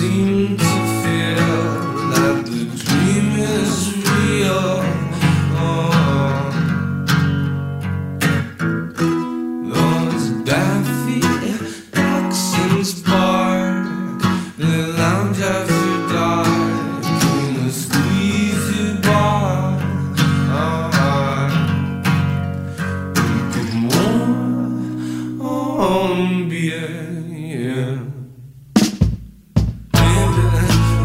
seem to feel that the dream is real. Those daffy dachshunds bark, they lounge after dark in the sleazy bar. Come on, beer, yeah. Baby,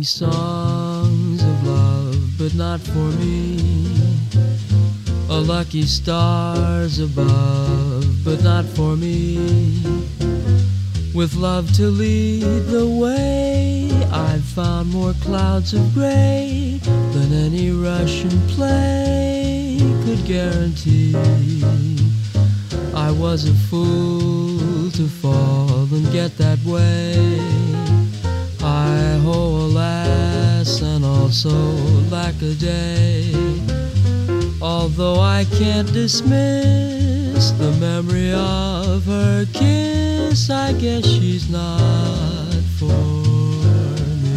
songs of love, but not for me. A lucky stars above, but not for me. With love to lead the way, I've found more clouds of gray than any Russian play could guarantee. I was a fool to fall and get that way. Hi-ho, alas, and also lack-a-day. Although I can't dismiss the memory of her kiss, I guess she's not for me.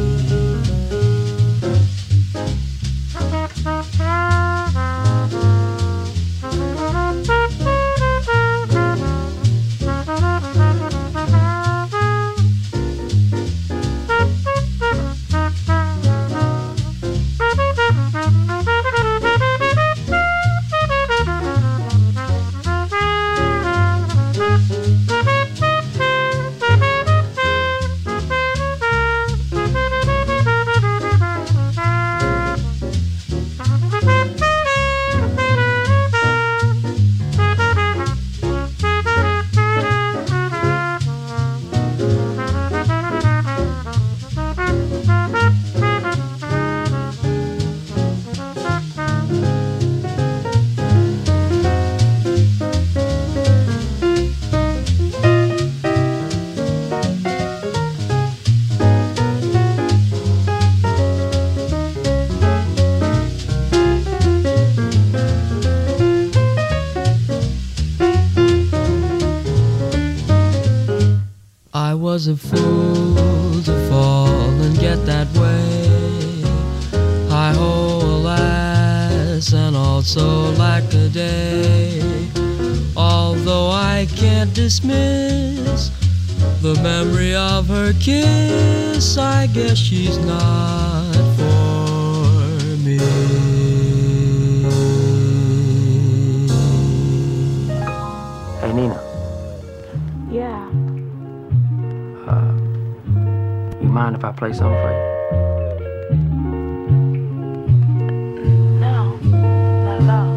I was a fool to fall and get that way. Hi-ho, alas, and also lack-a-day. Although I can't dismiss the memory of her kiss, I guess she's not for me. Hey, Nina. Yeah. You mind if I play something for you? No, not at all.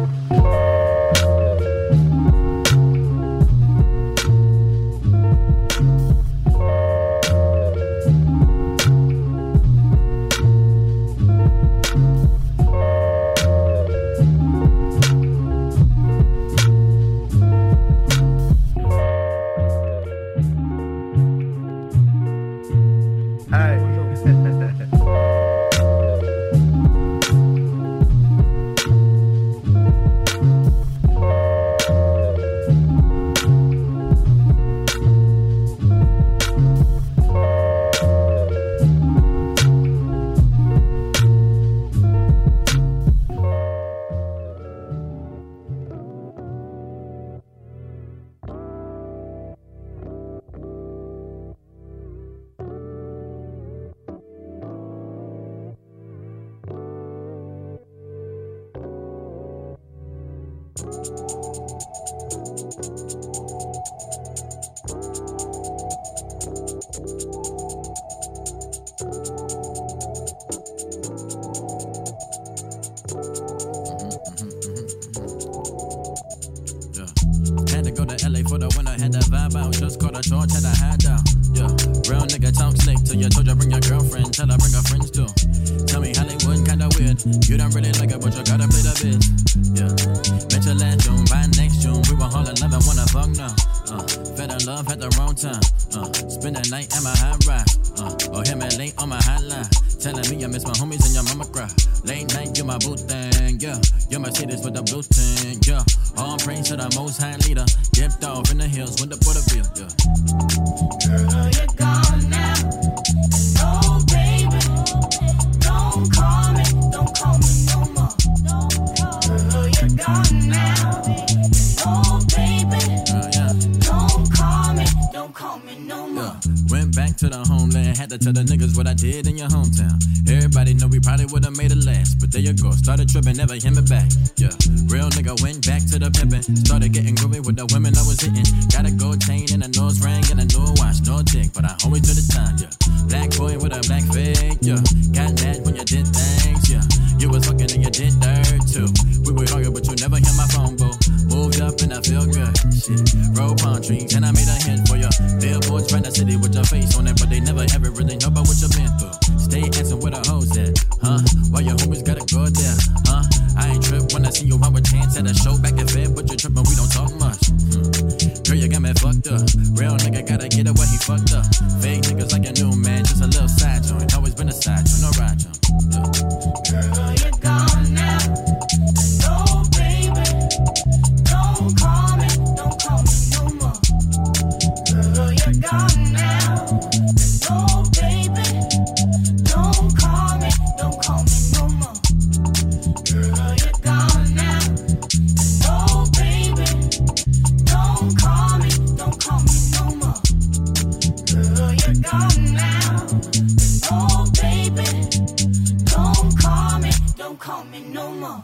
Went back to the homeland, had to tell the niggas what I did in your home. hometown. Everybody know we probably would've made it last, but there you go, started tripping, never hit me back. Yeah, real nigga went back to the pimpin', started getting groovy with the women I was hitting. Got a gold chain and a nose ring and a new watch, no dick, but I always do the time. Yeah, black boy with a black fade. Yeah, got mad when you did things. Yeah, you was fucking and you did dirt too. We would argue, but you never hit my phone, boo. Moved up and I feel good. Shit, roll palm trees and I made a hit for ya. Billboards right in the city with your face on it, but they never ever really know about what you've been through. Stay asking where the hoes at, huh? Why your homies gotta go there, huh? I ain't trip when I see you out with chance at a show back at Fed, but you trippin', we don't talk much. Girl, you got me fucked up. Real nigga gotta get it what he fucked up. Fake niggas like a new man, just a little side joint. Always been a side joint, no ride joint. Girl, you're gone now. No, baby. Don't call me no more. Girl, you're gone now. No, baby. Don't call me no more. Girl, you're gone now. No, baby. Don't call me no more. Girl, you're gone now. No, baby. Don't call me no more.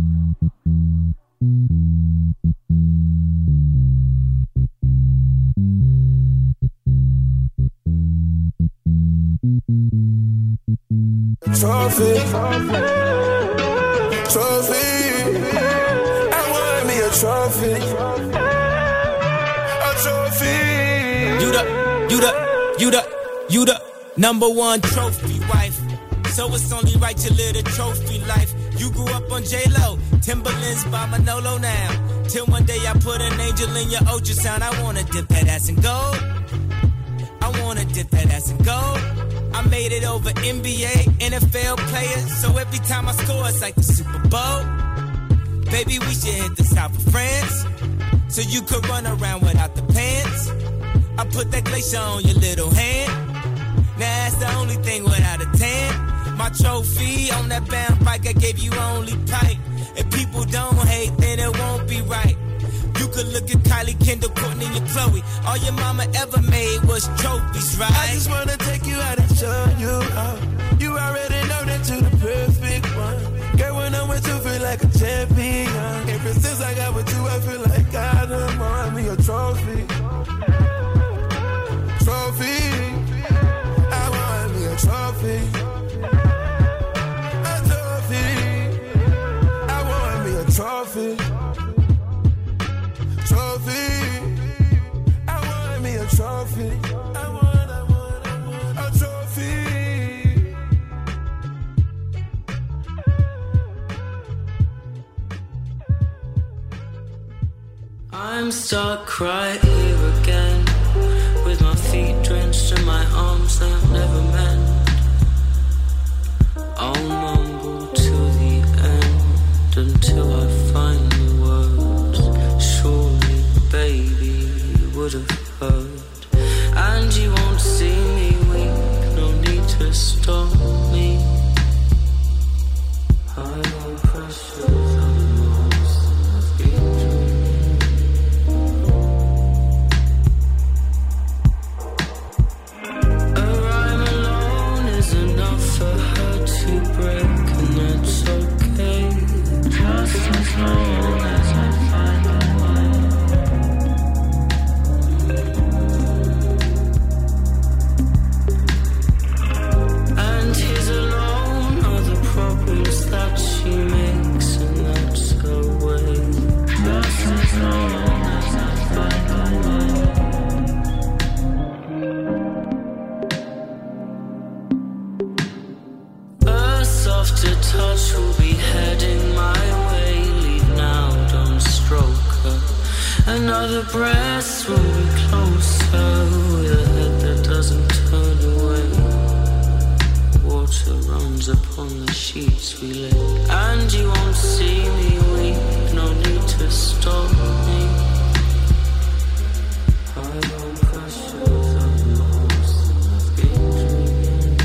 Trophy, trophy. I want me a trophy, a trophy. You the number one trophy wife. So it's only right to live the trophy life. You grew up on J-Lo, Timberlands by Manolo now. Till one day I put an angel in your ultrasound. I wanna dip that ass in gold. I wanna dip that ass in gold. I made it over NBA, NFL players. So every time I score, it's like the Super Bowl. Baby, we should hit the south of France, so you could run around without the pants. I put that glacier on your little hand. Now that's the only thing without a tan. My trophy on that bound bike, I gave you only pipe. If people don't hate, then it won't be right. You could look at Kylie, Kendall, Courtney, and Chloe. All your mama ever made was trophies, right? I just wanna take you out and show you out. You already know that you're the perfect one. Girl, when I'm with you, feel like a champion. Ever since I got with you, I feel like I done won me a trophy. Trophy. I want me a trophy. A trophy. I want me a trophy. Trophy. I want me a trophy. I want a trophy. I'm stuck right here again, with my feet drenched and my arms that never mend. I'll mumble to the end until I find the words. Surely, baby, you would have heard. And you won't see me weak, no need to stop me. I know pressure's unlost, I've been dreaming. A rhyme alone is enough for her to break, and that's okay. Just as long as I find a way. And his alone are the problems that she makes, and that's her way. Just as long as I find a way. A softer touch will be heading my way. Leave now, don't stroke her. Another breath will be closer, with a head that doesn't turn away. Water runs upon the sheets we lay, and you won't see me weep, no need to stop me. I don't pressure I'm lost, I've been dreaming.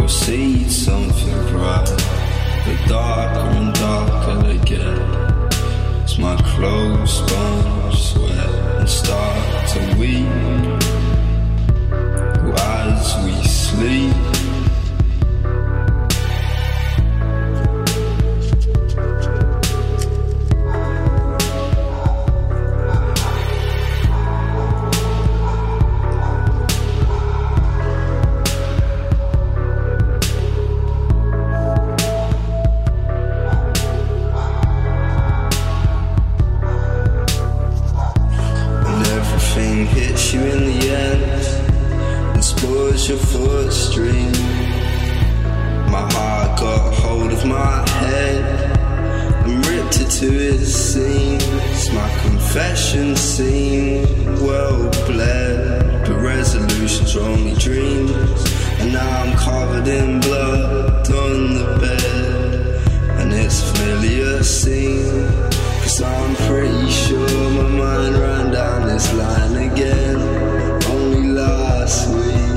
see something bright, but darker and darker they get. As my clothes sponge sweat and start to weep as we sleep. Hits you in the end and spoils your footstring. My heart got hold of my head and ripped it to its seams. My confession seemed well bled, but resolutions are only dreams. And now I'm covered in blood on the bed, and it's a familiar scene. 'Cause I'm pretty sure my mind ran down this line again, only last week.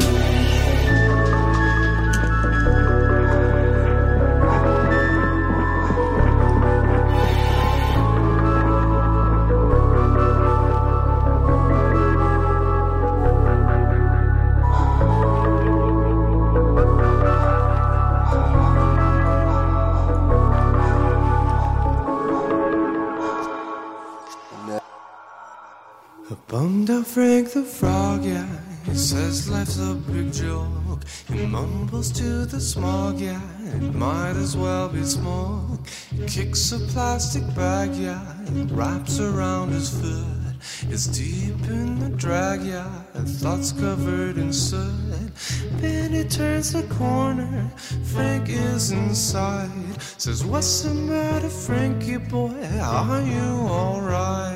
Bummed out Frank the Frog, yeah. He says life's a big joke. He mumbles to the smog, yeah. It might as well be smoke. He kicks a plastic bag, yeah. It wraps around his foot. It's deep in the drag, yeah. And thoughts covered in soot. Then he turns the corner. Frank is inside. Says, what's the matter, Frankie boy? Are you alright?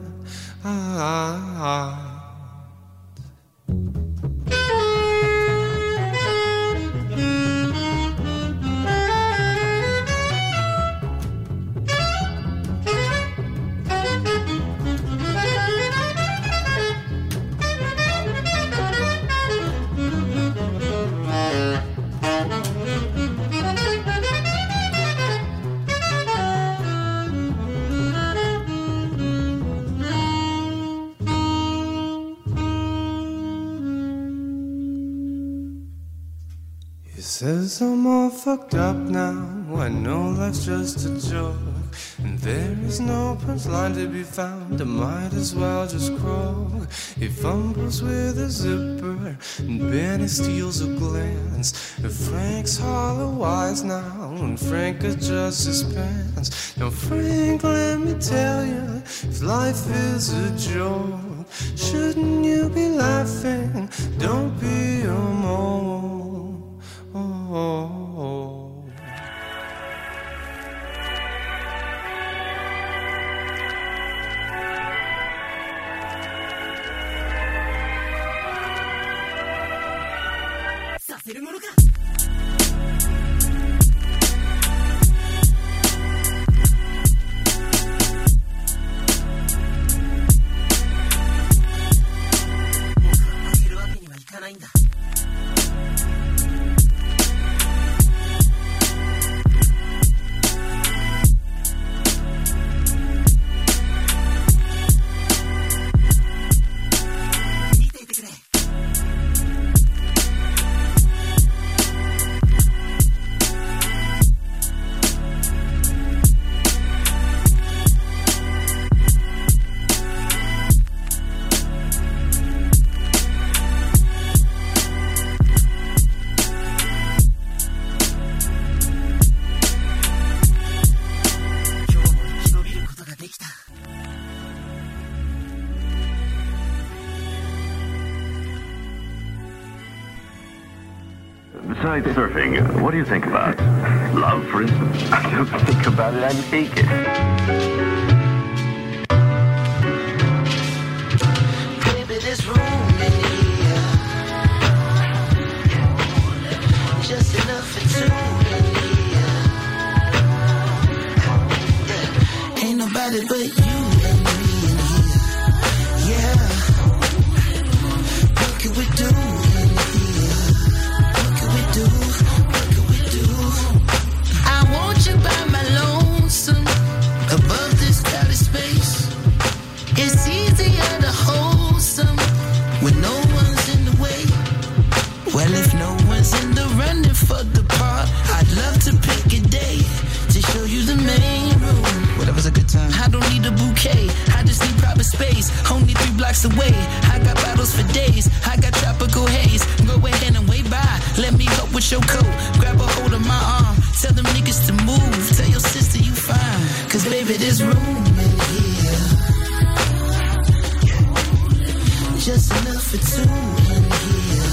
Says I'm all fucked up now. I know life's just a joke, and there is no punchline to be found. I might as well just croak. He fumbles with a zipper, and Benny steals a glance. And Frank's hollow eyes now, and Frank adjusts his pants. Now Frank, let me tell you, if life is a joke, shouldn't you be laughing? Don't be a mole. Besides surfing, what do you think about? Love, for instance? I don't think about it, I take it. Baby, there's room in here. Just enough for two in here. Ain't nobody but you and me in here. Yeah. What can we do in here? What can we do? blocks away. I got bottles for days. I got tropical haze. Go ahead and wave by. Let me help with your coat. Grab a hold of my arm. Tell them niggas to move. Tell your sister you fine. Cause baby, there's room in here. Just enough for two in here.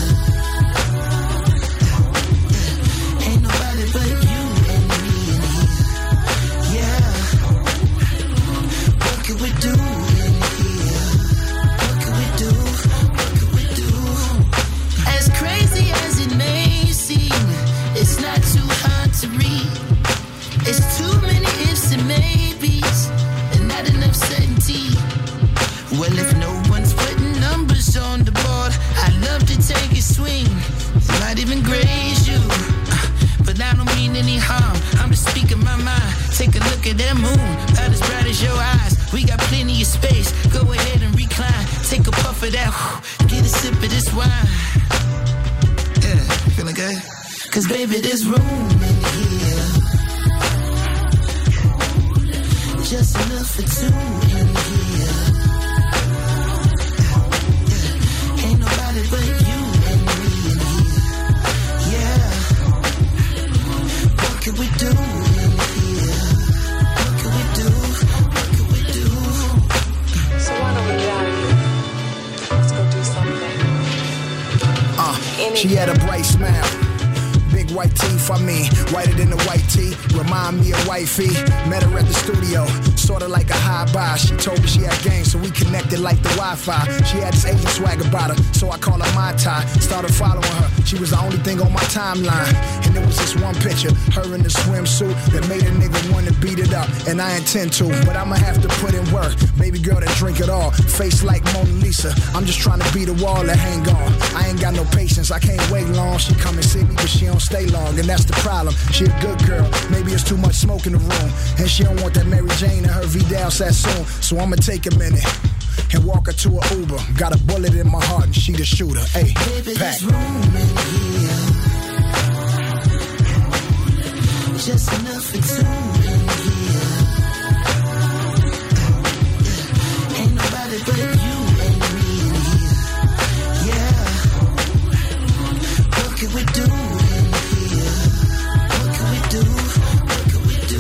Ain't nobody but you and me in here. Yeah. What can we do in here? What can we do? What can we do? As crazy as it may seem, it's not too hard to read. It's too many ifs and maybes, and not enough certainty. Well, if no one's putting numbers on the board, I'd love to take a swing. Might even graze you, but I don't mean any harm. I'm just speaking my mind. Take a look at that moon, about as bright as your eyes. We got plenty of space. Go ahead and recline. Take a puff of that. Get a sip of this wine. Yeah, feeling good? Cause baby, there's room in here. Just enough for two in here. Ain't nobody but you and me in here. Yeah. What can we do in here? What can we do? What can we do? So why don't we get out of here? Let's go do something. She had a bright smile. Big white teeth, I mean, whiter than the white tee. Remind me of wifey. Met her at the studio, sorta like a high buy. She told me she had game, so we connected like the Wi-Fi. She had this Asian swag about her, so I called her my tie. Started following her, she was the only thing on my timeline. And there was this one picture, her in the swimsuit, that made a nigga wanna beat it up. And I intend to, but I'ma have to put in work. Baby girl that drink it all, face like Mona Lisa. I'm just trying to beat a wall and hang on. I ain't got no patience, I can't wait long. She come and see me, but she don't stay long, and that's the problem. She a good girl, maybe it's too much smoke in the room, and she don't want that Mary Jane and her Vidal Sassoon. So I'ma take a minute and walk her to a Uber. Got a bullet in my heart and she the shooter. Hey, baby, pack. there's room in here. Just enough for two in here. Ain't nobody but you and me in here. Yeah. What can we do? What can we do? What can we do?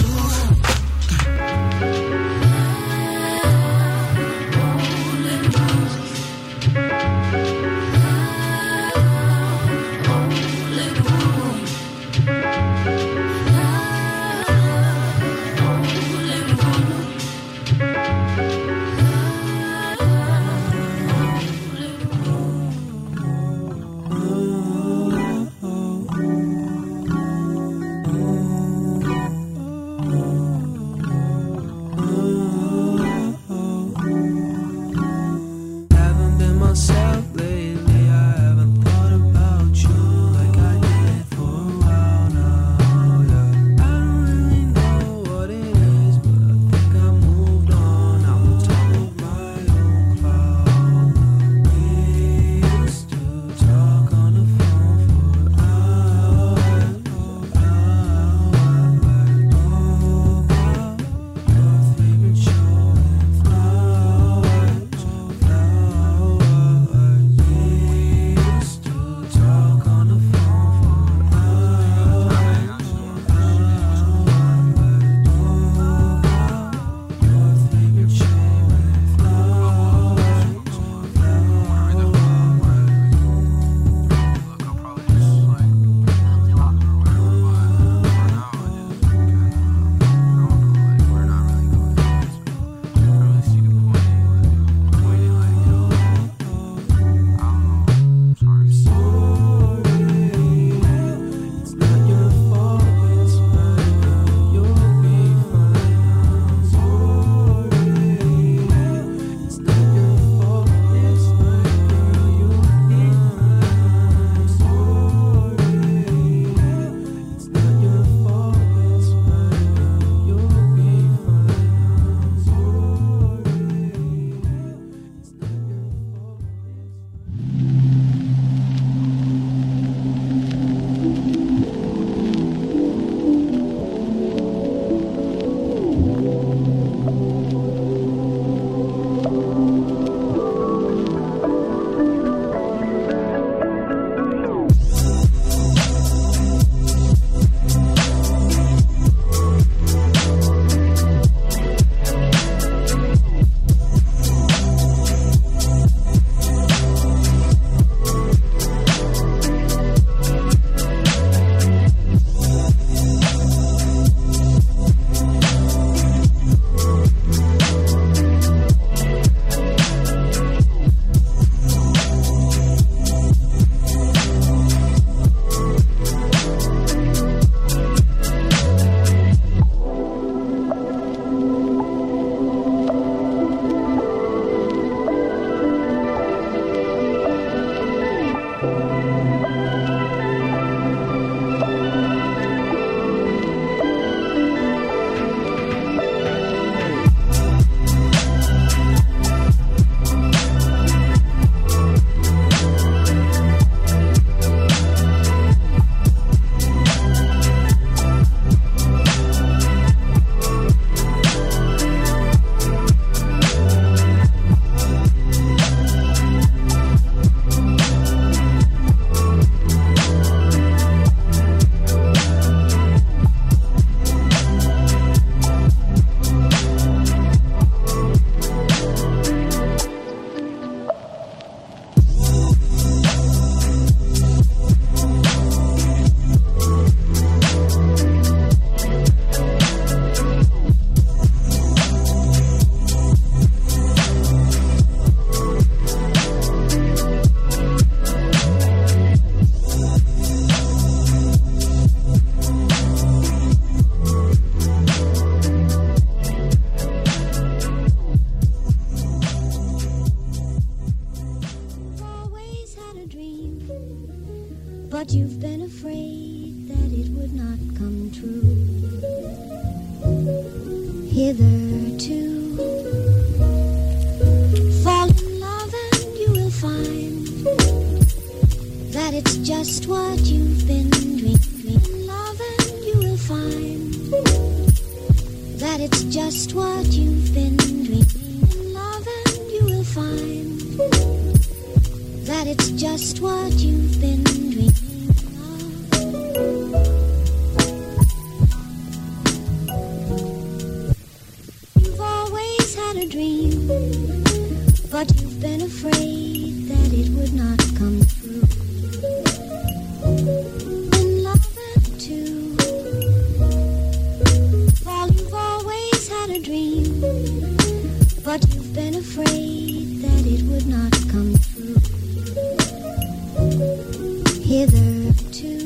true. Hitherto, fall in love and you will find that it's just what you've been dreaming. In love and you will find that it's just what you've been dreaming. In love and you will find that it's just what you've been dreaming of. You've always had a dream, but you've been afraid that it would not come true. In love and two, while you've always had a dream, but you've been afraid that it would not come true. Hitherto,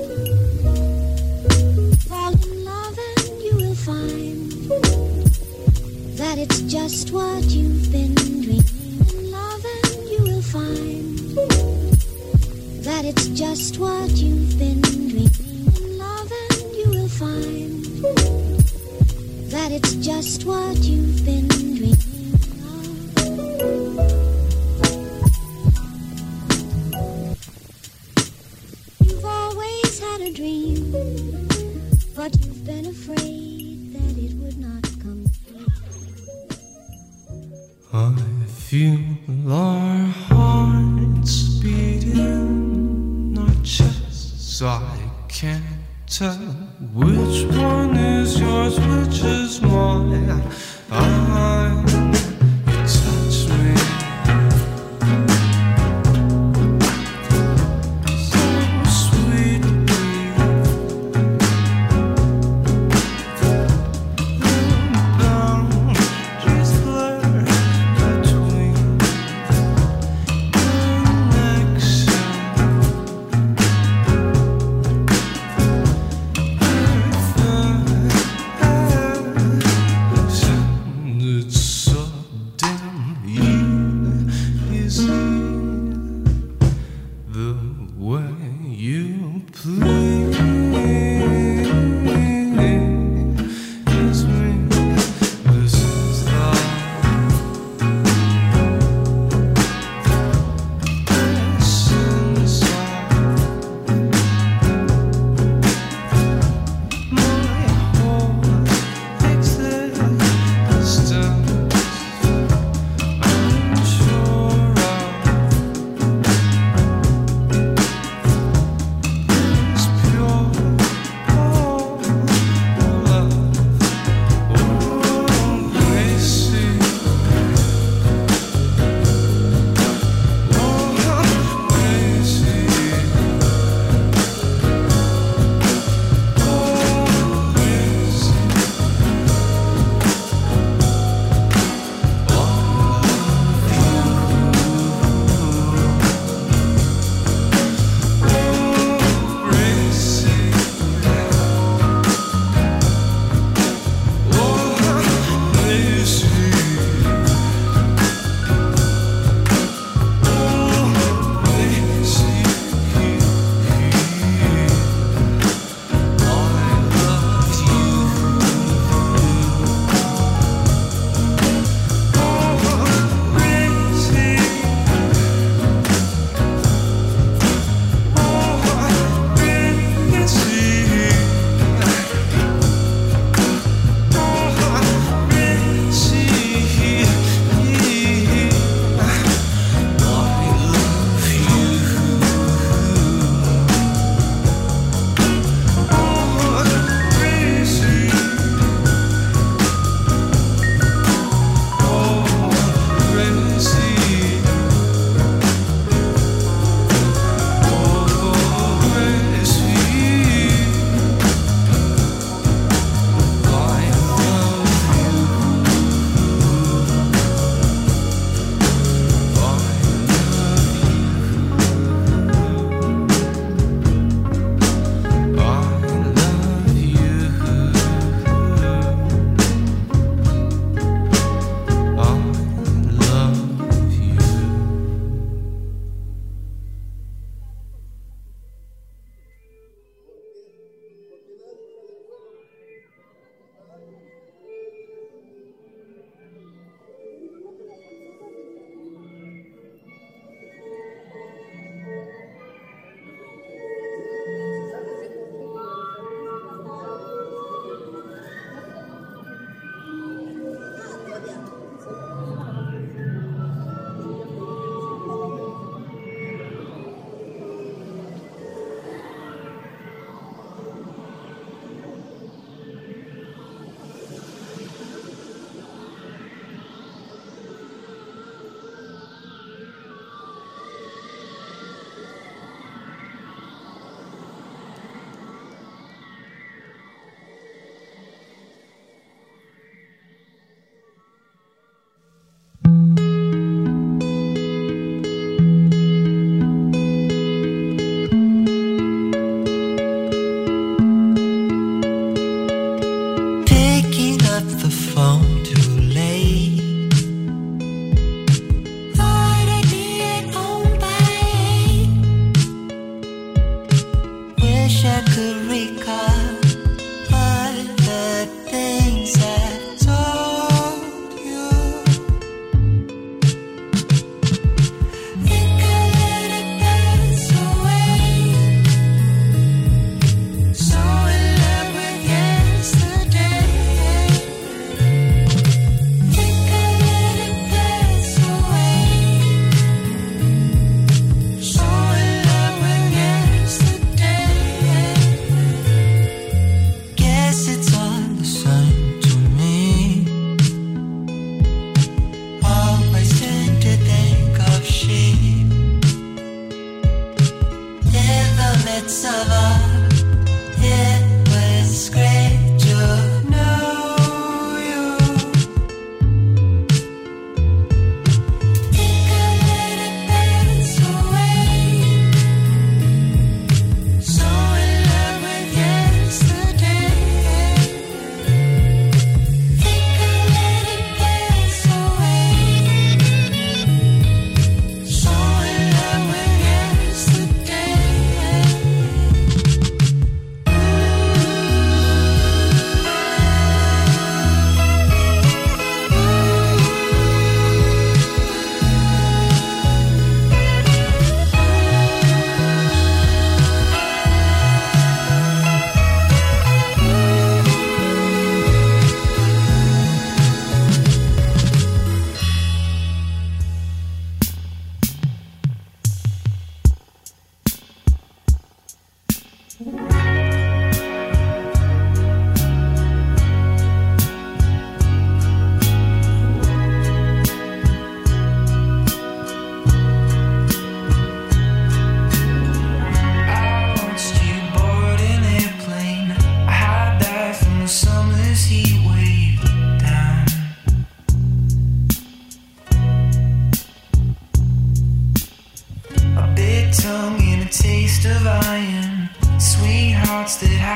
fall in love and you will find that it's just what you've been dreaming. In love and you will find that it's just what you've been dreaming. In love and you will find that it's just what you've been dreaming of. You've always had a dream, but you've been afraid that it would not come true. I feel our hearts beating in our chests. I can't tell which one is yours, which is mine. You touch me so sweetly, boundaries blur between connection. It's so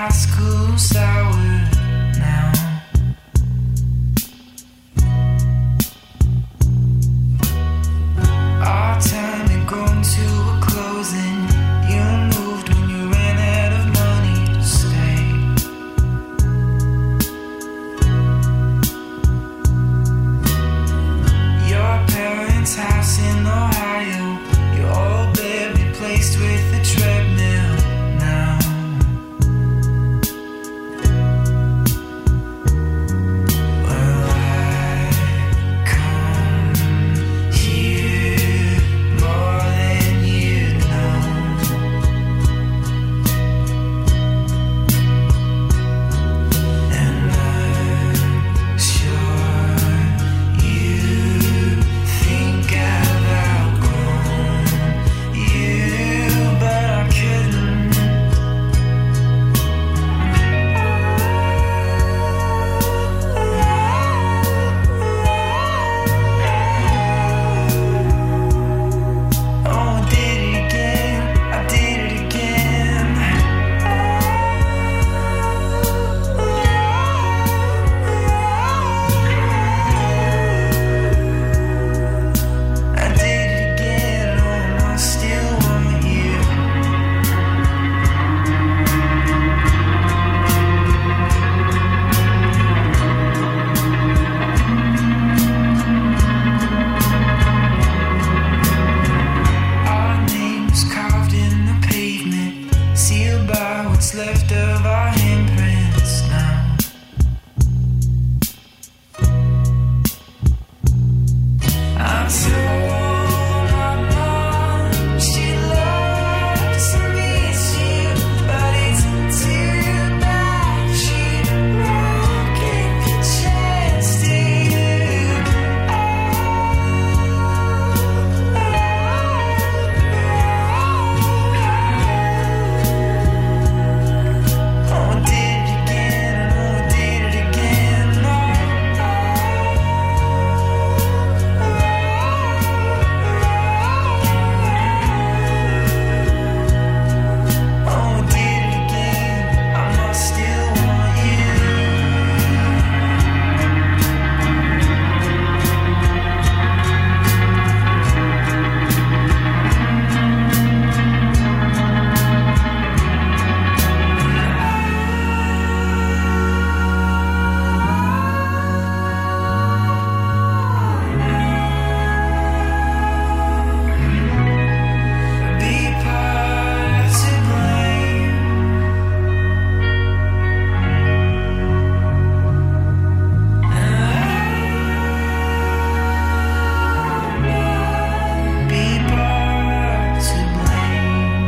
high school sour now. Our time had grown to a closing. You moved when you ran out of money to stay. Your parents' house in Ohio, your old bed replaced with a treadmill now. Well, I come here more than you know, and I'm sure you think I've outgrown you, but I couldn't. Oh, I did it again, I did it again. I did it again, oh, and I still want you. Our names carved in the pavement, sealed by what's left of our handprints now. I told my mom she loves to miss you, but it's too bad she won't get the chance to Oh, I did it again, oh, I did it again, oh, I did it again, I must still want you. Be part to blame. Be part to blame.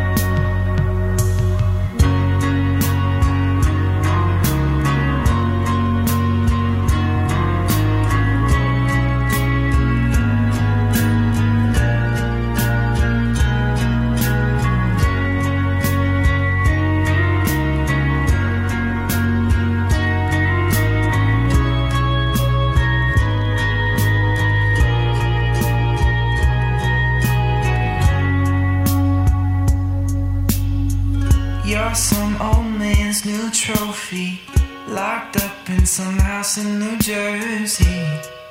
You're some old man's new trophy, locked up in some house in New Jersey.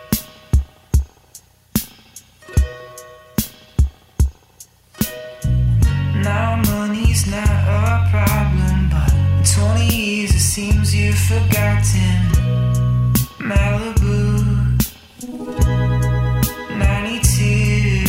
Now money's not a problem, but in 20 years it seems you've forgotten. Malibu, 92.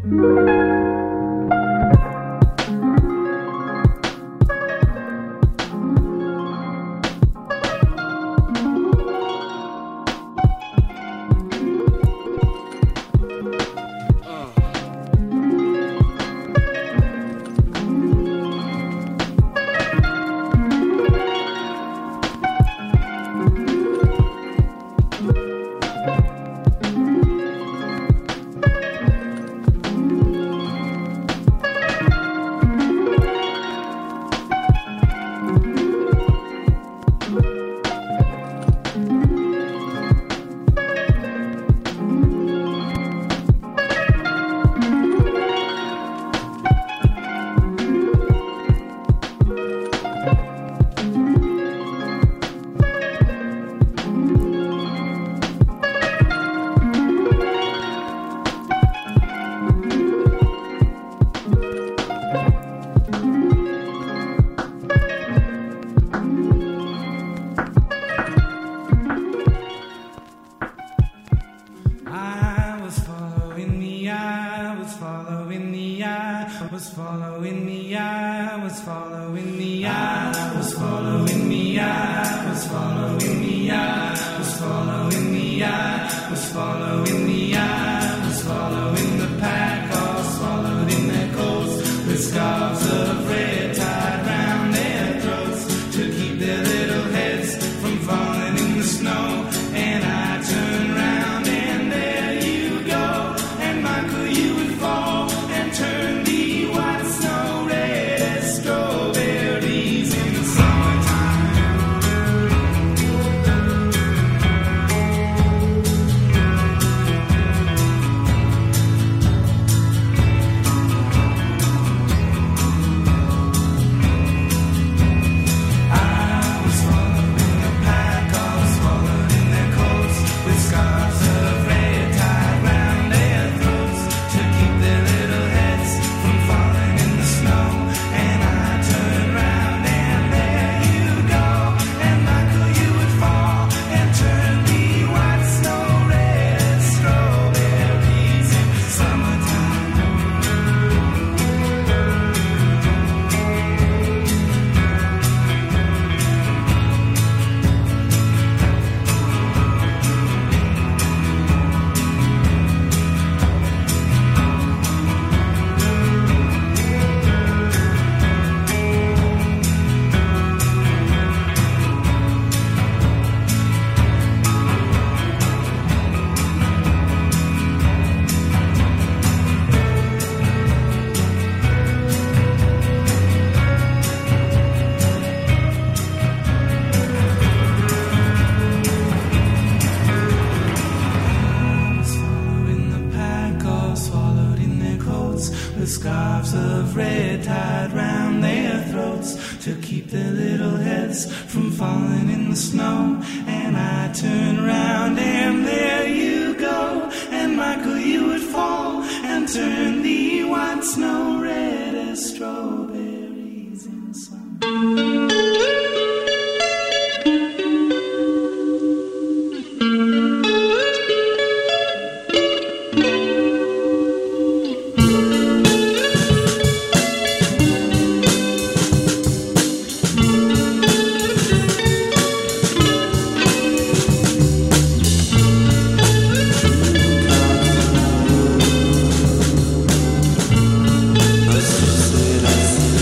I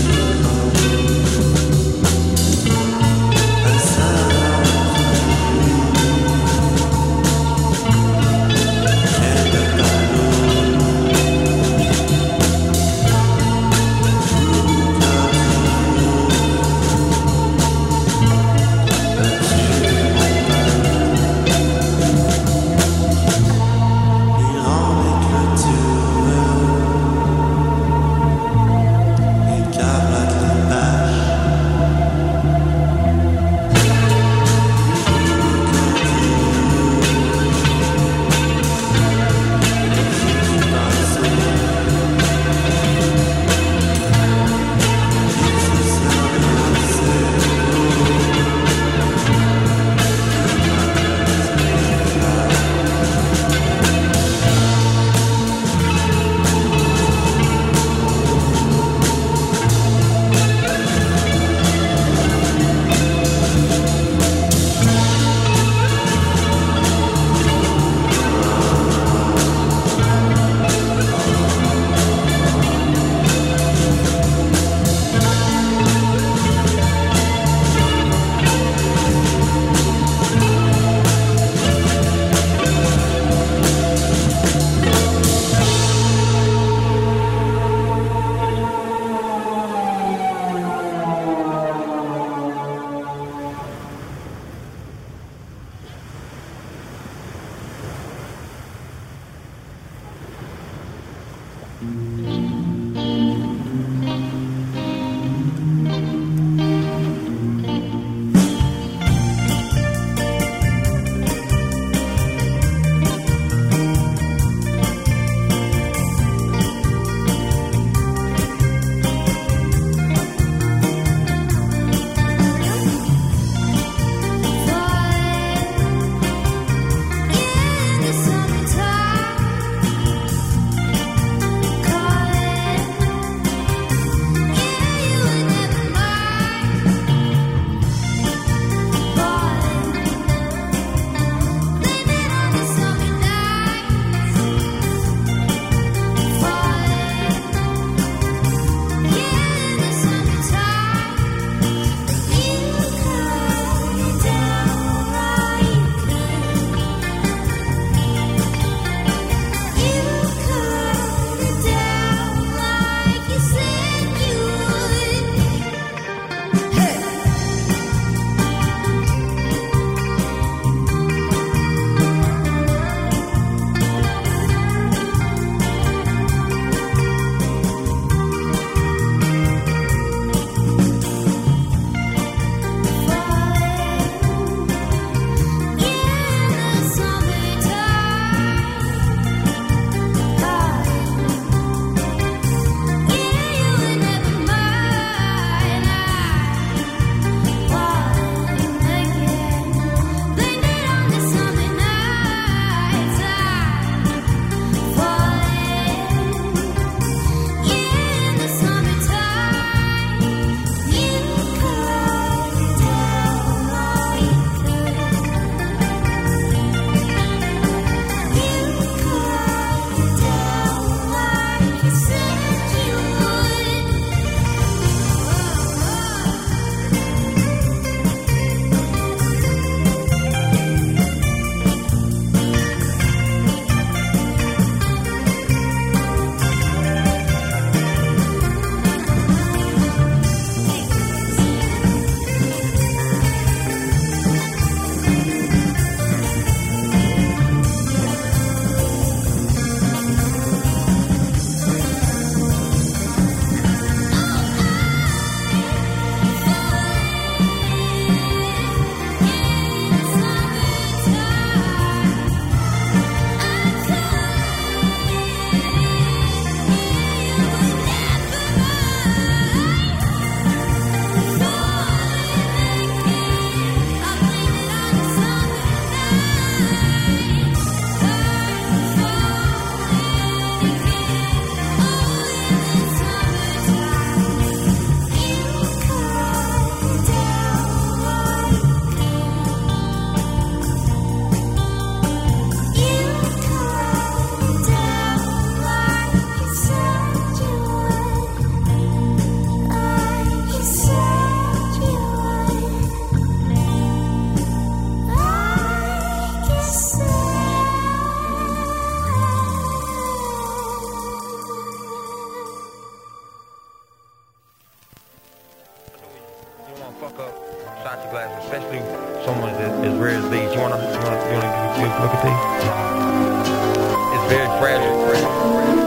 especially someone as rare as these. You wanna look at these? It's very fragile.